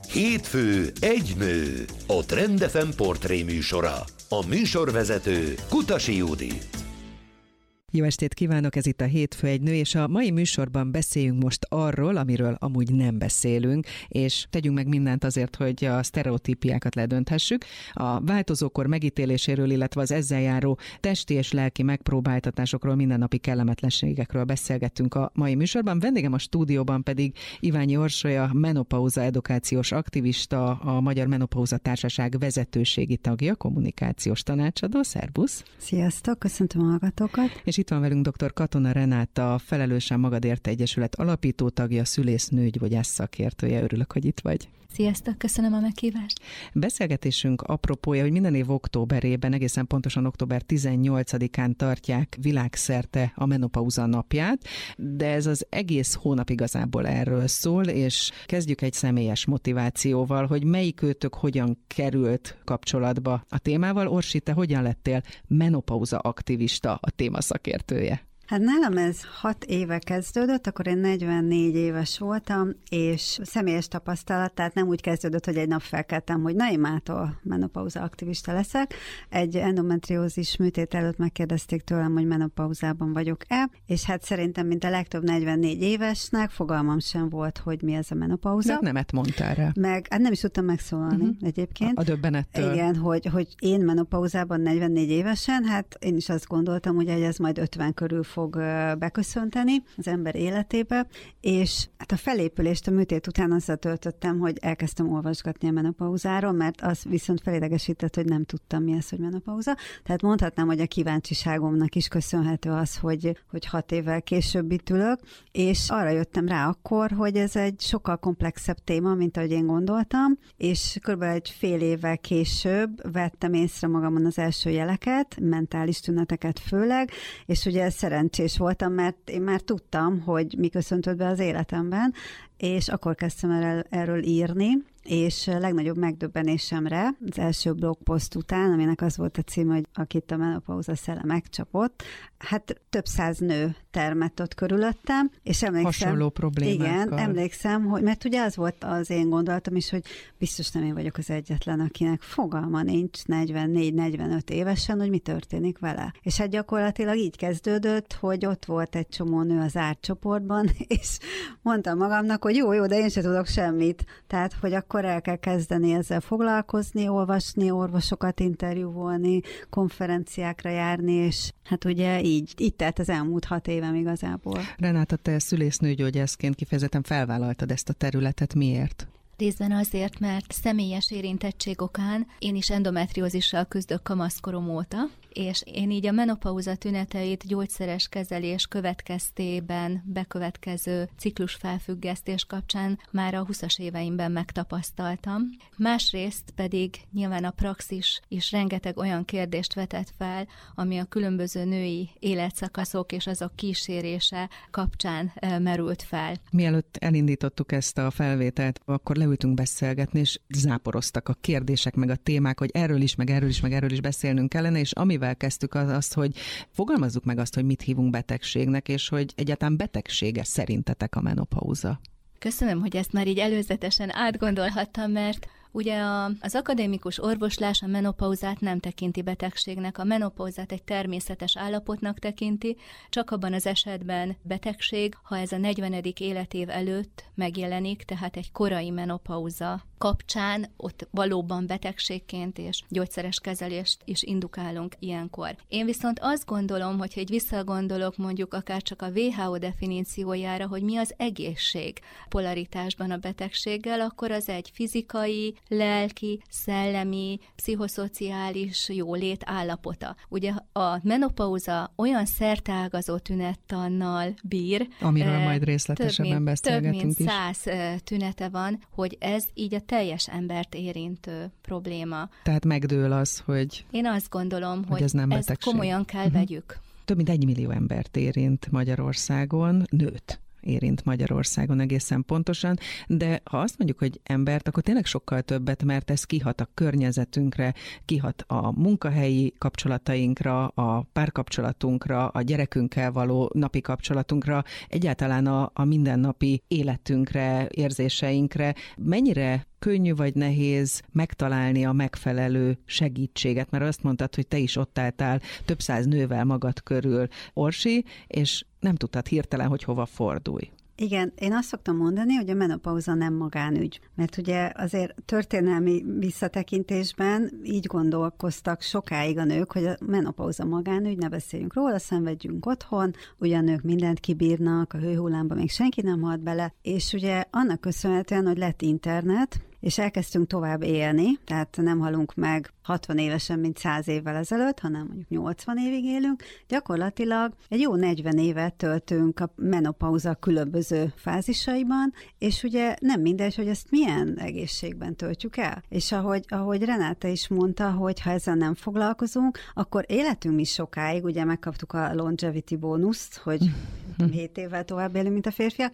Hétfő egy nő, a Trend FM portré műsora. A műsorvezető Kutasi Judit. Jó estét kívánok, ez itt a Hétfő egy nő, és a mai műsorban beszéljünk most arról, amiről amúgy nem beszélünk, és tegyünk meg mindent azért, hogy a sztereotípiákat ledönthessük. A változókor megítéléséről, illetve az ezzel járó testi és lelki megpróbáltatásokról, mindennapi kellemetlenségekről beszélgettünk a mai műsorban. Vendégem a stúdióban pedig Iványi Orsolya, menopauza edukációs aktivista, a Magyar Menopauza Társaság vezetőségi tagja, kommunikációs tanácsadó. Szervusz! Sziasztok, köszöntöm a hallgatókat! És itt van velünk dr. Katona Renáta, Felelősen Magadért Egyesület alapító tagja, szülésznőgyógyász szakértője. Örülök, hogy itt vagy. Sziasztok, köszönöm a meghívást. Beszélgetésünk apropója, hogy minden év októberében, egészen pontosan október 18-án tartják világszerte a menopauza napját, de ez az egész hónap igazából erről szól, és kezdjük egy személyes motivációval, hogy melyikőtök hogyan került kapcsolatba a témával. Orsi, te hogyan lettél menopauza aktivista, a téma szakértője? Hát nálam ez 6 éve kezdődött, akkor én 44 éves voltam, és személyes tapasztalat, tehát nem úgy kezdődött, hogy egy nap felkeltem, hogy na én mától menopauza aktivista leszek. Egy endometriózis műtét előtt megkérdezték tőlem, hogy menopauzában vagyok-e, és hát szerintem, mint a legtöbb 44 évesnek, fogalmam sem volt, hogy mi ez a menopauza. Meg nemet mondtál rá. Meg, hát nem is tudtam megszólalni egyébként. A döbbenettől. Igen, hogy én menopauzában 44 évesen, hát én is azt gondoltam, hogy ez majd 50 körül fog beköszönteni az ember életébe, és hát a felépülést a műtét után azzal töltöttem, hogy elkezdtem olvasgatni a menopauzáról, mert az viszont felidegesített, hogy nem tudtam, mi az, hogy menopauza. Tehát mondhatnám, hogy a kíváncsiságomnak is köszönhető az, hogy 6 évvel később itt ülök, és arra jöttem rá akkor, hogy ez egy sokkal komplexebb téma, mint ahogy én gondoltam, és körülbelül egy fél évvel később vettem észre magamon az első jeleket, mentális tüneteket főleg, és ugye szerencsés voltam, mert én már tudtam, hogy mi köszöntött be az életemben, és akkor kezdtem erről írni, és legnagyobb megdöbbenésemre az első blogpost után, aminek az volt a címe, hogy akit a menopauza szele megcsapott, hát több száz nő termett ott körülöttem, és emlékszem... Hasonló problémákkal. Igen, emlékszem, hogy, mert ugye az volt az én gondolatom is, hogy biztos nem én vagyok az egyetlen, akinek fogalma nincs 44-45 évesen, hogy mi történik vele. És hát gyakorlatilag így kezdődött, hogy ott volt egy csomó nő az árcsoportban, és mondtam magamnak, hogy jó, de én sem tudok semmit. Tehát, hogy akkor el kell kezdeni ezzel foglalkozni, olvasni, orvosokat interjúvolni, konferenciákra járni, és hát ugye így telt az elmúlt 6 évem igazából. Renáta, te szülésznőgyógyászként kifejezetten felvállaltad ezt a területet. Miért? Részben azért, mert személyes érintettség okán én is endometriózissal küzdök kamaszkorom óta, és én így a menopauza tüneteit gyógyszeres kezelés következtében bekövetkező ciklusfelfüggesztés kapcsán már a 20-as éveimben megtapasztaltam. Másrészt pedig nyilván a praxis is rengeteg olyan kérdést vetett fel, ami a különböző női életszakaszok és azok kísérése kapcsán merült fel. Mielőtt elindítottuk ezt a felvételt, akkor leültünk beszélgetni, és záporoztak a kérdések, meg a témák, hogy erről is beszélnünk kellene, és amivel kezdtük azt, hogy fogalmazzuk meg azt, hogy mit hívunk betegségnek, és hogy egyáltalán betegsége szerintetek a menopauza. Köszönöm, hogy ezt már így előzetesen átgondolhattam, mert ugye az akadémikus orvoslás a menopauzát nem tekinti betegségnek, a menopauzát egy természetes állapotnak tekinti, csak abban az esetben betegség, ha ez a 40. életév előtt megjelenik, tehát egy korai menopauza kapcsán ott valóban betegségként és gyógyszeres kezelést is indukálunk ilyenkor. Én viszont azt gondolom, hogy egy visszagondolok mondjuk akár csak a WHO definíciójára, hogy mi az egészség polaritásban a betegséggel, akkor az egy fizikai, lelki, szellemi, pszichoszociális jólét állapota. Ugye a menopauza olyan szerteágazó tünettannal bír, amiről majd részletesebben beszélgetünk is. Több mint 100 tünete van, hogy ez így a teljes embert érintő probléma. Tehát megdől az, hogy... Én azt gondolom, hogy ezt komolyan kell vegyük. Több mint 1 millió embert érint Magyarországon, nőt érint Magyarországon egészen pontosan, de ha azt mondjuk, hogy embert, akkor tényleg sokkal többet, mert ez kihat a környezetünkre, kihat a munkahelyi kapcsolatainkra, a párkapcsolatunkra, a gyerekünkkel való napi kapcsolatunkra, egyáltalán a mindennapi életünkre, érzéseinkre. Mennyire könnyű vagy nehéz megtalálni a megfelelő segítséget, mert azt mondtad, hogy te is ott álltál több száz nővel magad körül, Orsi, és nem tudtad hirtelen, hogy hova fordulj. Igen, én azt szoktam mondani, hogy a menopauza nem magánügy, mert ugye azért történelmi visszatekintésben így gondolkoztak sokáig a nők, hogy a menopauza magánügy, ne beszéljünk róla, szenvedjünk otthon, ugye a nők mindent kibírnak, a hőhullámba még senki nem halt bele, és ugye annak köszönhetően, hogy lett internet, és elkezdtünk tovább élni, tehát nem halunk meg 60 évesen, mint 100 évvel ezelőtt, hanem mondjuk 80 évig élünk. Gyakorlatilag egy jó 40 évet töltünk a menopauza különböző fázisaiban, és ugye nem mindegy, hogy ezt milyen egészségben töltjük el. És ahogy Renáta is mondta, hogy ha ezzel nem foglalkozunk, akkor életünk is sokáig, ugye megkaptuk a longevity bónuszt, hogy 7 évvel tovább élünk, mint a férfiak,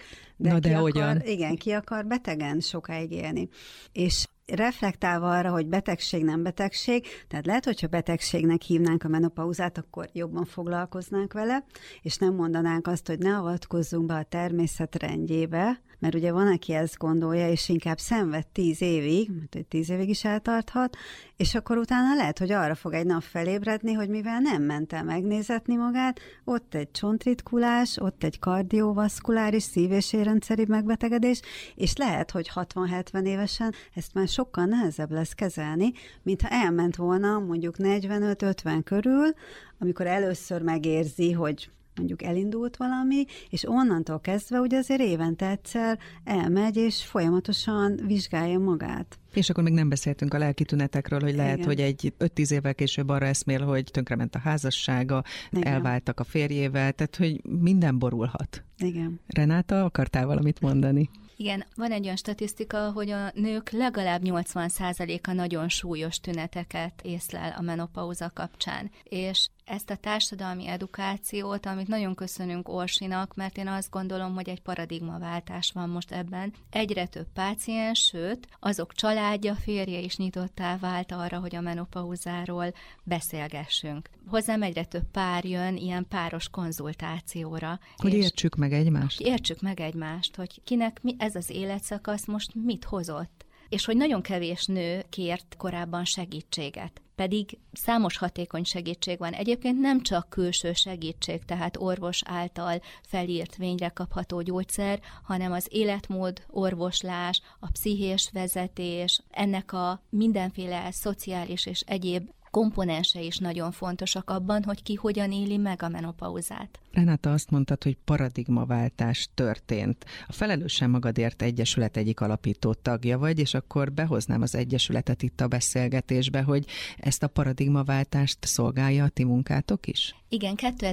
ki akar betegen sokáig élni. És reflektálva arra, hogy betegség, nem betegség, tehát lehet, hogyha betegségnek hívnánk a menopauzát, akkor jobban foglalkoznánk vele, és nem mondanánk azt, hogy ne avatkozzunk be a természet rendjébe, mert ugye van, aki ezt gondolja, és inkább szenved 10 évig, mert hogy 10 évig is eltarthat, és akkor utána lehet, hogy arra fog egy nap felébredni, hogy mivel nem ment el megnézetni magát, ott egy csontritkulás, ott egy kardiovaszkuláris szív- és érrendszeri megbetegedés, és lehet, hogy 60-70 évesen ezt már sokkal nehezebb lesz kezelni, mintha elment volna mondjuk 45-50 körül, amikor először megérzi, hogy mondjuk elindult valami, és onnantól kezdve ugye azért évente egyszer elmegy, és folyamatosan vizsgálja magát. És akkor még nem beszéltünk a lelki tünetekről, hogy lehet, igen, hogy egy 5-10 évvel később arra eszmél, hogy tönkrement a házassága, igen, elváltak a férjével, tehát hogy minden borulhat. Igen. Renáta, akartál valamit mondani? Igen, van egy olyan statisztika, hogy a nők legalább 80%-a nagyon súlyos tüneteket észlel a menopauza kapcsán. És ezt a társadalmi edukációt, amit nagyon köszönünk Orsinak, mert én azt gondolom, hogy egy paradigmaváltás van most ebben. Egyre több páciens, sőt, azok családja, férje is nyitottá vált arra, hogy a menopauzáról beszélgessünk. Hozzám egyre több pár jön ilyen páros konzultációra. Hogy értsük meg egymást. Értsük meg egymást, hogy kinek ez az életszakasz most mit hozott. És hogy nagyon kevés nő kért korábban segítséget. Pedig számos hatékony segítség van. Egyébként nem csak külső segítség, tehát orvos által felírt vényre kapható gyógyszer, hanem az életmód orvoslás, a pszichés vezetés, ennek a mindenféle szociális és egyéb komponense is nagyon fontosak abban, hogy ki hogyan éli meg a menopauzát. Renáta, azt mondtad, hogy paradigmaváltás történt. A Felelősen Magadért Egyesület egyik alapító tagja vagy, és akkor behoznám az Egyesületet itt a beszélgetésbe, hogy ezt a paradigmaváltást szolgálja a ti munkátok is? Igen,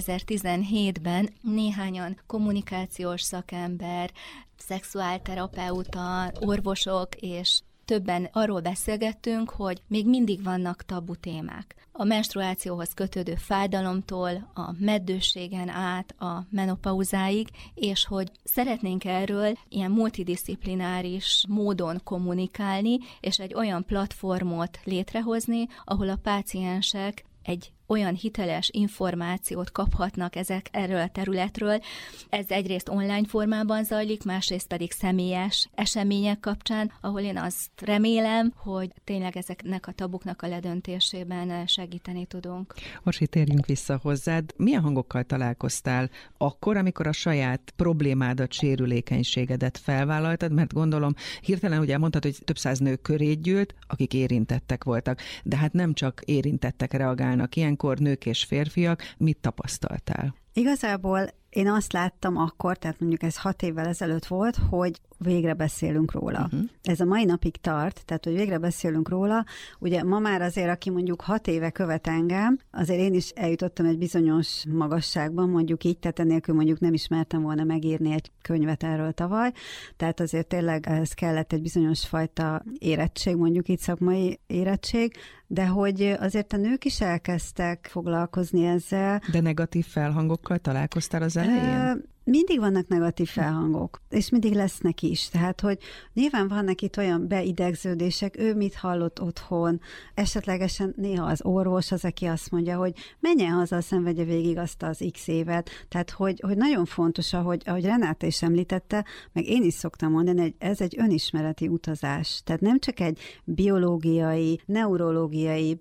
2017-ben néhányan kommunikációs szakember, szexuálterapeuta, orvosok és többen arról beszélgettünk, hogy még mindig vannak tabu témák. A menstruációhoz kötődő fájdalomtól, a meddőségen át a menopauzáig, és hogy szeretnénk erről ilyen multidisziplináris módon kommunikálni, és egy olyan platformot létrehozni, ahol a páciensek egy olyan hiteles információt kaphatnak erről a területről. Ez egyrészt online formában zajlik, másrészt pedig személyes események kapcsán, ahol én azt remélem, hogy tényleg ezeknek a tabuknak a ledöntésében segíteni tudunk. Orsi, térjünk vissza hozzád. Milyen hangokkal találkoztál akkor, amikor a saját problémádat, sérülékenységedet felvállaltad? Mert gondolom, hirtelen ugye mondtad, hogy több száz nő köré gyűlt, akik érintettek voltak. De hát nem csak érintettek reagálnak ilyenkor, nők és férfiak. Mit tapasztaltál? Igazából én azt láttam akkor, tehát mondjuk ez 6 évvel ezelőtt volt, hogy végre beszélünk róla. Ez a mai napig tart, tehát hogy végre beszélünk róla. Ugye ma már azért, aki mondjuk 6 éve követ engem, azért én is eljutottam egy bizonyos magasságban, mondjuk így, tehát enélkül mondjuk nem ismertem volna megírni egy könyvet erről tavaly. Tehát azért tényleg ez kellett egy bizonyos fajta érettség, mondjuk így szakmai érettség, de hogy azért a nők is elkezdtek foglalkozni ezzel. De negatív felhangokkal találkoztál az elején? mindig vannak negatív felhangok, és mindig lesznek is. Tehát, hogy nyilván vannak itt olyan beidegződések, ő mit hallott otthon, esetlegesen néha az orvos az, aki azt mondja, hogy menjen haza, szenvedje végig azt az x évet. Tehát, hogy nagyon fontos, ahogy Renáta is említette, meg én is szoktam mondani, hogy ez egy önismereti utazás. Tehát nem csak egy biológiai, neurológiai,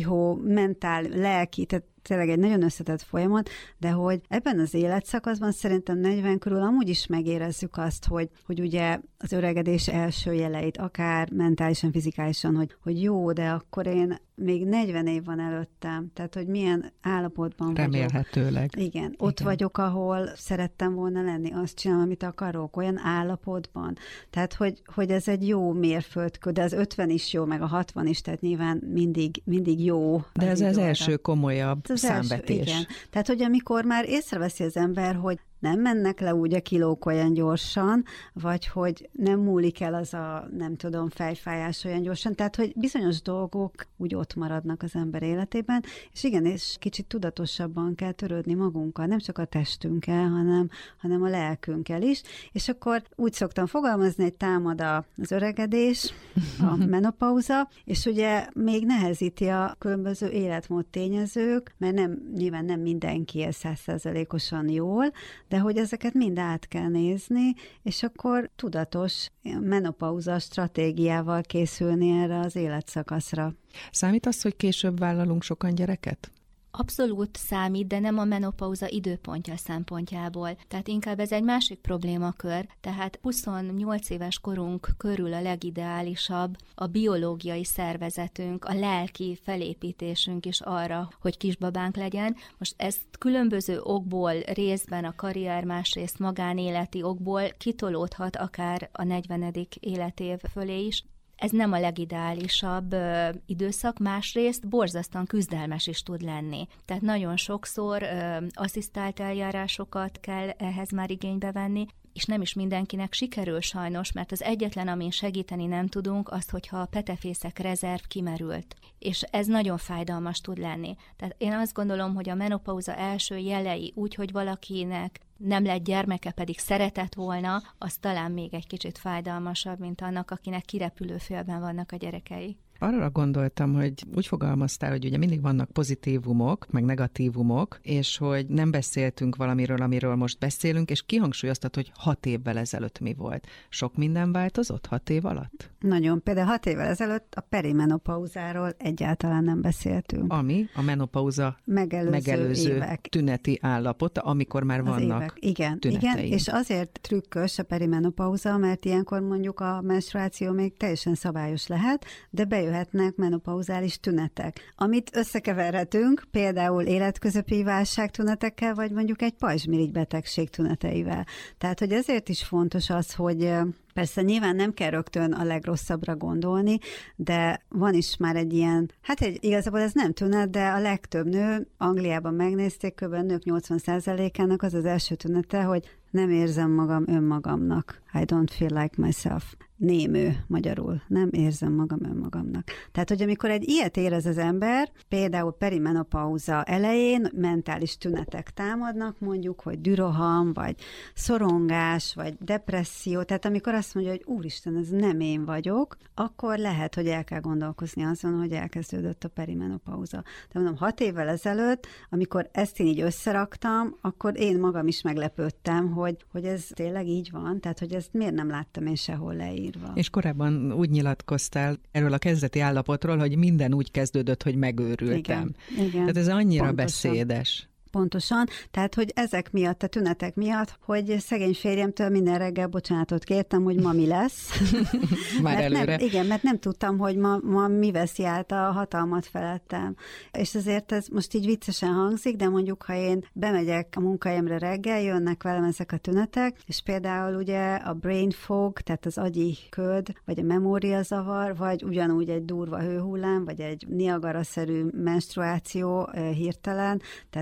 mentál, lelki, tehát tényleg egy nagyon összetett folyamat, de hogy ebben az életszakaszban szerintem 40 körül amúgy is megérezzük azt, hogy ugye az öregedés első jeleit, akár mentálisan, fizikálisan, hogy jó, de akkor én még 40 év van előttem, tehát hogy milyen állapotban remélhetőleg. vagyok. Igen, ott vagyok, ahol szerettem volna lenni, azt csinálom, amit akarok, olyan állapotban. Tehát, hogy ez egy jó mérföldkő, de az 50 is jó, meg a 60 is, tehát nyilván mindig jó. De ez az első komolyabb számvetés. Igen. Tehát, hogy amikor már észreveszi az ember, hogy nem mennek le úgy a kilók olyan gyorsan, vagy hogy nem múlik el az a, nem tudom, fejfájás olyan gyorsan, tehát hogy bizonyos dolgok úgy ott maradnak az ember életében, és igen, és kicsit tudatosabban kell törődni magunkkal, nem csak a testünkkel, hanem a lelkünkkel is, és akkor úgy szoktam fogalmazni, hogy támad az öregedés, a menopauza, és ugye még nehezíti a különböző életmód tényezők, mert nyilván nem mindenki él 100%-osan jól, de hogy ezeket mind át kell nézni, és akkor tudatos menopauza stratégiával készülni erre az életszakaszra. Számít az, hogy később vállalunk sokan gyereket? Abszolút számít, de nem a menopauza időpontja szempontjából. Tehát inkább ez egy másik problémakör. Tehát 28 éves korunk körül a legideálisabb a biológiai szervezetünk, a lelki felépítésünk is arra, hogy kisbabánk legyen. Most ezt különböző okból, részben a karrier, másrészt magánéleti okból kitolódhat akár a 40. életév fölé is. Ez nem a legideálisabb időszak, másrészt borzasztóan küzdelmes is tud lenni. Tehát nagyon sokszor asszisztált eljárásokat kell ehhez már igénybe venni, és nem is mindenkinek sikerül sajnos, mert az egyetlen, amin segíteni nem tudunk, az, hogyha a petefészek rezerv kimerült. És ez nagyon fájdalmas tud lenni. Tehát én azt gondolom, hogy a menopauza első jelei, úgy, hogy valakinek nem lett gyermeke, pedig szeretett volna, az talán még egy kicsit fájdalmasabb, mint annak, akinek kirepülő félben vannak a gyerekei. Arra gondoltam, hogy úgy fogalmaztál, hogy ugye mindig vannak pozitívumok, meg negatívumok, és hogy nem beszéltünk valamiről, amiről most beszélünk, és kihangsúlyoztat, hogy 6 évvel ezelőtt mi volt. Sok minden változott 6 év alatt? Nagyon. Például 6 évvel ezelőtt a perimenopauzáról egyáltalán nem beszéltünk. Ami a menopauza megelőző évek. Tüneti állapota, amikor már vannak tüneteink. Igen, és azért trükkös a perimenopauza, mert ilyenkor mondjuk a menstruáció még teljesen szabályos lehet, de bejöhetnek menopauzális tünetek, amit összekeverhetünk például életközepi válság tünetekkel, vagy mondjuk egy pajzsmirigy betegség tüneteivel. Tehát, hogy ezért is fontos az, hogy persze nyilván nem kell rögtön a legrosszabbra gondolni, de van is már egy ilyen, igazából ez nem tünet, de a legtöbb nő, Angliában megnézték, kb. Nők 80%-ának az első tünete, hogy nem érzem magam önmagamnak. I don't feel like myself. Némő magyarul. Nem érzem magam önmagamnak. Tehát, hogy amikor egy ilyet érez az ember, például perimenopauza elején mentális tünetek támadnak, mondjuk, hogy düroham, vagy szorongás, vagy depresszió, tehát amikor azt mondja, hogy úristen, ez nem én vagyok, akkor lehet, hogy el kell gondolkozni azon, hogy elkezdődött a perimenopauza. De mondom, 6 évvel ezelőtt, amikor ezt én így összeraktam, akkor én magam is meglepődtem, hogy ez tényleg így van, tehát, hogy ezt miért nem láttam én sehol leírva. És korábban úgy nyilatkoztál erről a kezdeti állapotról, hogy minden úgy kezdődött, hogy megőrültem. Igen. Tehát ez annyira Pontosan. Beszédes. Pontosan, tehát, hogy ezek miatt, a tünetek miatt, hogy szegény férjemtől minden reggel bocsánatot kértem, hogy ma mi lesz. Már előre. Mert nem tudtam, hogy ma mi veszi át a hatalmat felettem. És azért ez most így viccesen hangzik, de mondjuk, ha én bemegyek a munkahelyemre reggel, jönnek velem ezek a tünetek, és például ugye a brain fog, tehát az agyi köd, vagy a memóriazavar, vagy ugyanúgy egy durva hőhullám, vagy egy Niagara-szerű menstruáció hirtelen, tehát ülök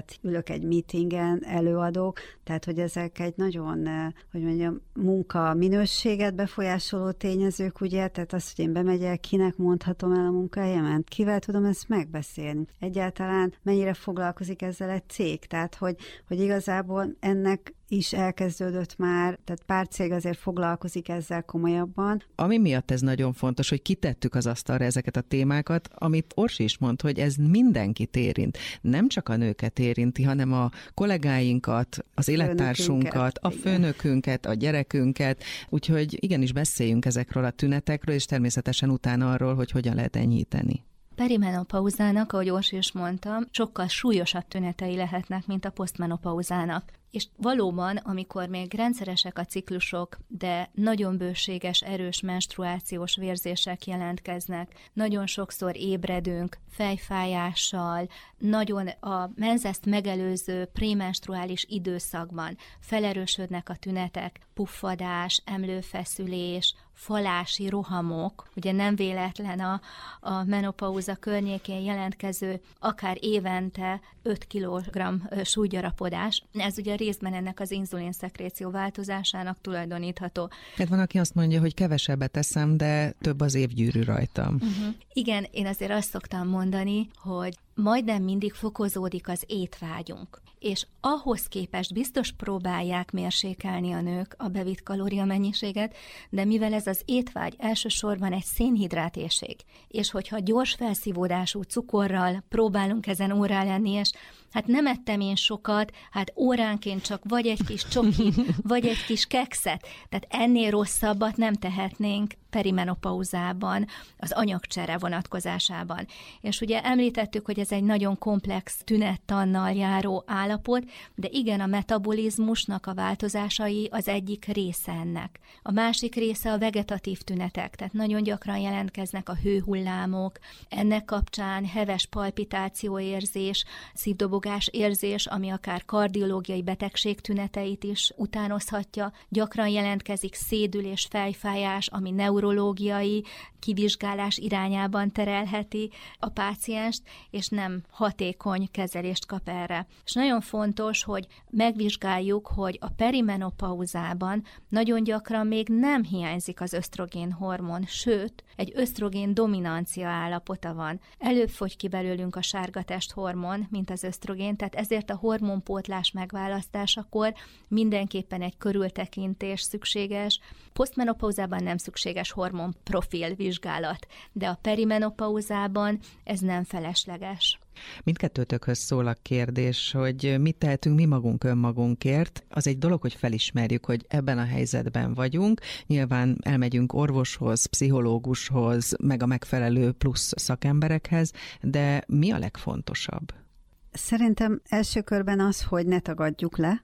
szülők egy meetingen, előadók, tehát hogy ezek egy nagyon, hogy mondjam, munka minőséget befolyásoló tényezők, ugye, tehát az, hogy én bemegyek, kinek mondhatom el a munkahelyemet, kivel tudom ezt megbeszélni. Egyáltalán mennyire foglalkozik ezzel egy cég, tehát hogy igazából ennek is elkezdődött már, tehát pár cég azért foglalkozik ezzel komolyabban. Ami miatt ez nagyon fontos, hogy kitettük az asztalra ezeket a témákat, amit Orsi is mond, hogy ez mindenkit érint. Nem csak a nőket érinti, hanem a kollégáinkat, az élettársunkat, a főnökünket, a gyerekünket, úgyhogy igenis beszéljünk ezekről a tünetekről, és természetesen utána arról, hogy hogyan lehet enyhíteni. Perimenopauzának, ahogy Orsi is mondta, sokkal súlyosabb tünetei lehetnek, mint a posztmenopauzának. És valóban, amikor még rendszeresek a ciklusok, de nagyon bőséges, erős menstruációs vérzések jelentkeznek, nagyon sokszor ébredünk fejfájással, nagyon a menzeszt megelőző prémenstruális időszakban felerősödnek a tünetek, puffadás, emlőfeszülés, falási rohamok, ugye nem véletlen a menopauza környékén jelentkező akár évente 5 kg súlygyarapodás. Ez ugye részben ennek az inzulinszekréció változásának tulajdonítható. Hát van, aki azt mondja, hogy kevesebbet eszem, de több az évgyűrű rajtam. Igen, én azért azt szoktam mondani, hogy majdnem mindig fokozódik az étvágyunk. És ahhoz képest biztos próbálják mérsékelni a nők a bevitt kalóriamennyiséget, de mivel ez az étvágy elsősorban egy szénhidrátéhség, és hogyha gyors felszívódású cukorral próbálunk ezen órá lenni, és hát nem ettem én sokat, hát óránként csak vagy egy kis csokit, vagy egy kis kekszet, tehát ennél rosszabbat nem tehetnénk perimenopauzában, az anyagcsere vonatkozásában. És ugye említettük, hogy ez egy nagyon komplex tünettannal járó állapot, de igen, a metabolizmusnak a változásai az egyik része ennek. A másik része a vegetatív tünetek, tehát nagyon gyakran jelentkeznek a hőhullámok, ennek kapcsán heves palpitációérzés, szívdobogás érzés, ami akár kardiológiai betegség tüneteit is utánozhatja. Gyakran jelentkezik szédülés, fejfájás, ami neurológiai kivizsgálás irányában terelheti a pácienst, és nem hatékony kezelést kap erre. És nagyon fontos, hogy megvizsgáljuk, hogy a perimenopauzában nagyon gyakran még nem hiányzik az ösztrogén hormon, sőt, egy ösztrogén dominancia állapota van. Előbb fogy ki belőlünk a sárga testhormon, mint az ösztrogén, tehát ezért a hormonpótlás megválasztásakor mindenképpen egy körültekintés szükséges. Posztmenopauzában nem szükséges hormonprofil vizsgálat, de a perimenopauzában ez nem felesleges. Mindkettőtökhöz szól a kérdés, hogy mit tehetünk mi magunk önmagunkért. Az egy dolog, hogy felismerjük, hogy ebben a helyzetben vagyunk. Nyilván elmegyünk orvoshoz, pszichológushoz, meg a megfelelő plusz szakemberekhez, de mi a legfontosabb? Szerintem első körben az, hogy ne tagadjuk le,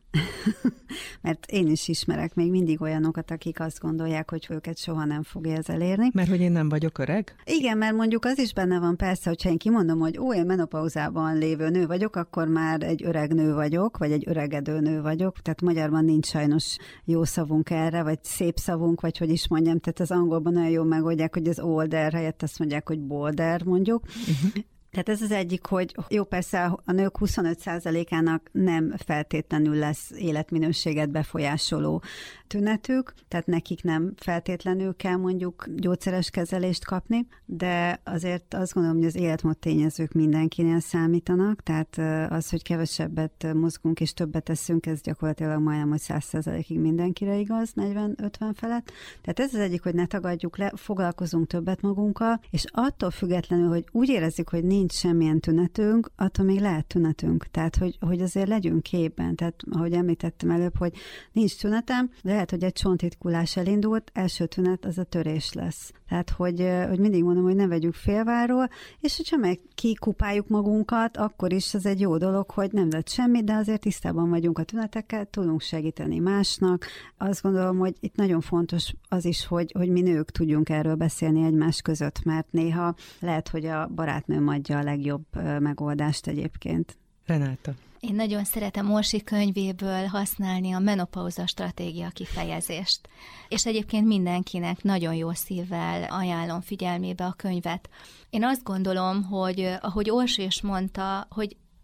mert én is ismerek még mindig olyanokat, akik azt gondolják, hogy őket soha nem fogja ez elérni. Mert hogy én nem vagyok öreg? Igen, mert mondjuk az is benne van persze, hogyha én kimondom, hogy én menopauzában lévő nő vagyok, akkor már egy öreg nő vagyok, vagy egy öregedő nő vagyok, tehát magyarban nincs sajnos jó szavunk erre, vagy szép szavunk, vagy hogy is mondjam, tehát az angolban olyan jól megoldják, hogy az older helyett azt mondják, hogy bolder mondjuk. Tehát ez az egyik, hogy jó, persze a nők 25%-ának nem feltétlenül lesz életminőséget befolyásoló tünetük, tehát nekik nem feltétlenül kell mondjuk gyógyszeres kezelést kapni, de azért azt gondolom, hogy az életmód tényezők mindenkinél számítanak, tehát az, hogy kevesebbet mozgunk és többet teszünk, ez gyakorlatilag majdnem, hogy 100%-ig mindenkire igaz, 40-50 felett. Tehát ez az egyik, hogy ne tagadjuk le, foglalkozunk többet magunkkal, és attól függetlenül, hogy úgy érezzük, hogy nincs semmilyen tünetünk, attól még lehet tünetünk. Tehát, hogy azért legyünk képben. Tehát, ahogy említettem előbb, hogy nincs tünetem, de lehet, hogy egy csontritkulás elindult, első tünet az a törés lesz. Tehát, hogy mindig mondom, hogy ne vegyük félváról, és hogyha meg kikupáljuk magunkat, akkor is az egy jó dolog, hogy nem lett semmi, de azért tisztában vagyunk a tünetekkel, tudunk segíteni másnak. Azt gondolom, hogy itt nagyon fontos az is, hogy mi nők tudjunk erről beszélni egymás között, mert néha lehet, hogy a barátnőm adja a legjobb megoldást egyébként. Renáta. Én nagyon szeretem Orsi könyvéből használni a menopauza stratégia kifejezést. És egyébként mindenkinek nagyon jó szívvel ajánlom figyelmébe a könyvet. Én azt gondolom, hogy ahogy Orsi is mondta, hogy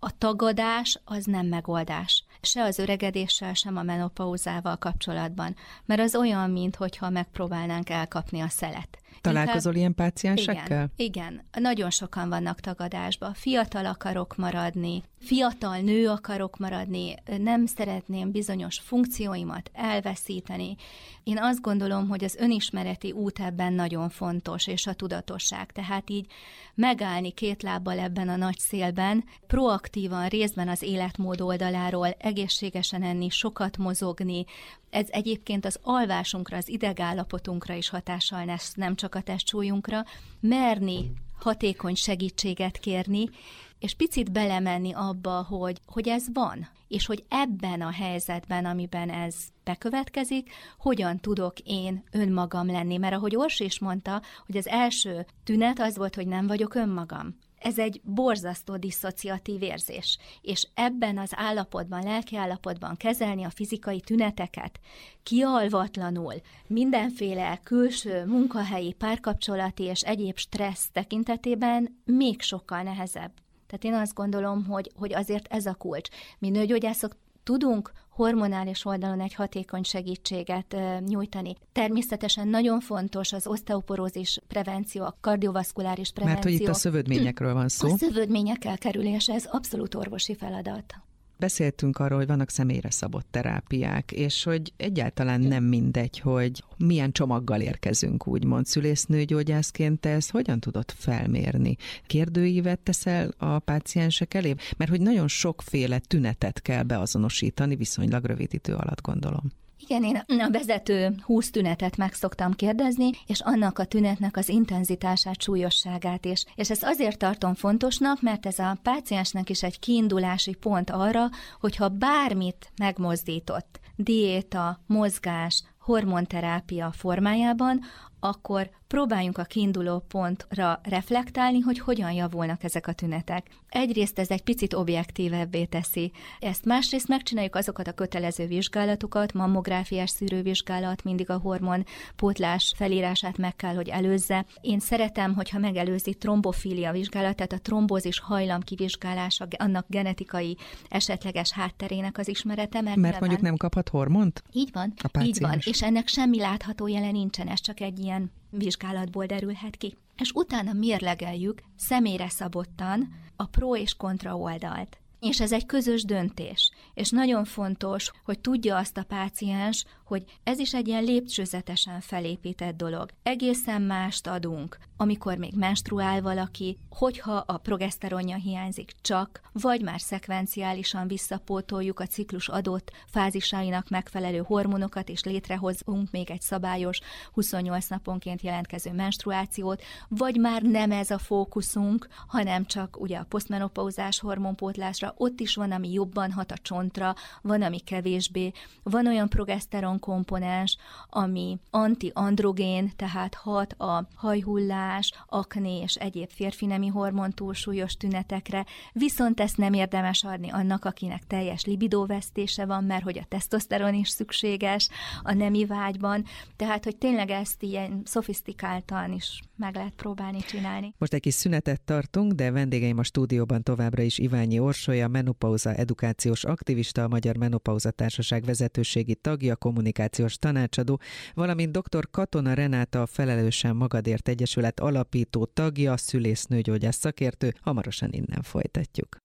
a tagadás az nem megoldás. Se az öregedéssel, sem a menopauzával kapcsolatban. Mert az olyan, minthogyha megpróbálnánk elkapni a szelet. Találkozol ilyen páciensekkel? Igen. Nagyon sokan vannak tagadásban. Fiatal akarok maradni, fiatal nő akarok maradni, nem szeretném bizonyos funkcióimat elveszíteni. Én azt gondolom, hogy az önismereti út ebben nagyon fontos, és a tudatosság. Tehát így megállni két lábbal ebben a nagy szélben, proaktívan részben az életmód oldaláról, egészségesen enni, sokat mozogni. Ez egyébként az alvásunkra, az idegállapotunkra is hatással lesz, nem csak a testsúlyunkra. Merni hatékony segítséget kérni, és picit belemenni abba, hogy ez van, és hogy ebben a helyzetben, amiben ez bekövetkezik, hogyan tudok én önmagam lenni. Mert ahogy Orsi is mondta, hogy az első tünet az volt, hogy nem vagyok önmagam. Ez egy borzasztó disszociatív érzés, és ebben az állapotban, lelki állapotban kezelni a fizikai tüneteket, kialvatlanul, mindenféle külső, munkahelyi, párkapcsolati és egyéb stressz tekintetében még sokkal nehezebb. Tehát én azt gondolom, hogy azért ez a kulcs. Mi nőgyógyászok tudunk hormonális oldalon egy hatékony segítséget nyújtani. Természetesen nagyon fontos az oszteoporózis prevenció, a kardiovaszkuláris prevenció. Mert hogy itt a szövődményekről van szó. A szövődmények elkerülése, ez abszolút orvosi feladat. Beszéltünk arról, hogy vannak személyre szabott terápiák, és hogy egyáltalán nem mindegy, hogy milyen csomaggal érkezünk, úgymond szülésznőgyógyászként. Te ezt hogyan tudod felmérni? Kérdőívet teszel a páciensek elé? Mert hogy nagyon sokféle tünetet kell beazonosítani viszonylag rövid idő alatt, gondolom. Igen, én a vezető 20 tünetet meg szoktam kérdezni, és annak a tünetnek az intenzitását, súlyosságát is. És ezt azért tartom fontosnak, mert ez a páciensnek is egy kiindulási pont arra, hogyha bármit megmozdított, diéta, mozgás, hormonterápia formájában, akkor próbáljunk a kiinduló pontra reflektálni, hogy hogyan javulnak ezek a tünetek. Egyrészt ez egy picit objektívebbé teszi ezt, másrészt megcsináljuk azokat a kötelező vizsgálatokat, mammográfiás szűrővizsgálat, mindig a hormonpótlás felírását meg kell, hogy előzze. Én szeretem, hogyha megelőzi trombofília vizsgálat, tehát a trombózis hajlam kivizsgálása, annak genetikai esetleges hátterének az ismerete. Mert mondjuk nem kaphat hormont? Így van, így van, és ennek semmi látható jele nincsen, ez csak egy ilyen vizsgálatból derülhet ki. És utána mérlegeljük személyre szabottan a pro és kontra oldalt. És ez egy közös döntés. És nagyon fontos, hogy tudja azt a páciens, hogy ez is egy ilyen lépcsőzetesen felépített dolog. Egészen mást adunk, amikor még menstruál valaki, hogyha a progeszteronja hiányzik csak, vagy már szekvenciálisan visszapótoljuk a ciklus adott fázisainak megfelelő hormonokat, és létrehozunk még egy szabályos 28 naponként jelentkező menstruációt, vagy már nem ez a fókuszunk, hanem csak ugye a posztmenopauzás hormonpótlásra, ott is van, ami jobban hat a csontra, van, ami kevésbé, van olyan progeszteron komponens, ami antiandrogén, tehát hat a hajhullás, akné és egyéb férfi nemi hormon túlsúlyos tünetekre, viszont ezt nem érdemes adni annak, akinek teljes libidóvesztése van, mert hogy a tesztoszteron is szükséges a nemi vágyban, tehát hogy tényleg ezt ilyen szofisztikáltan is meg lehet próbálni csinálni. Most egy kis szünetet tartunk, de vendégeim a stúdióban továbbra is Iványi Orsolya, menopauza edukációs aktivista, a Magyar Menopauza Társaság vezetőségi tagja, kommunikációs tanácsadó, valamint dr. Katona Renáta, a Felelősen Magadért Egyesület alapító tagja, szülésznőgyógyász szakértő. Hamarosan innen folytatjuk.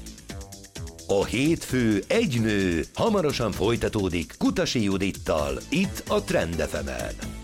A hétfő egy nő hamarosan folytatódik Kutasi Judittal, itt a Trend FM-en.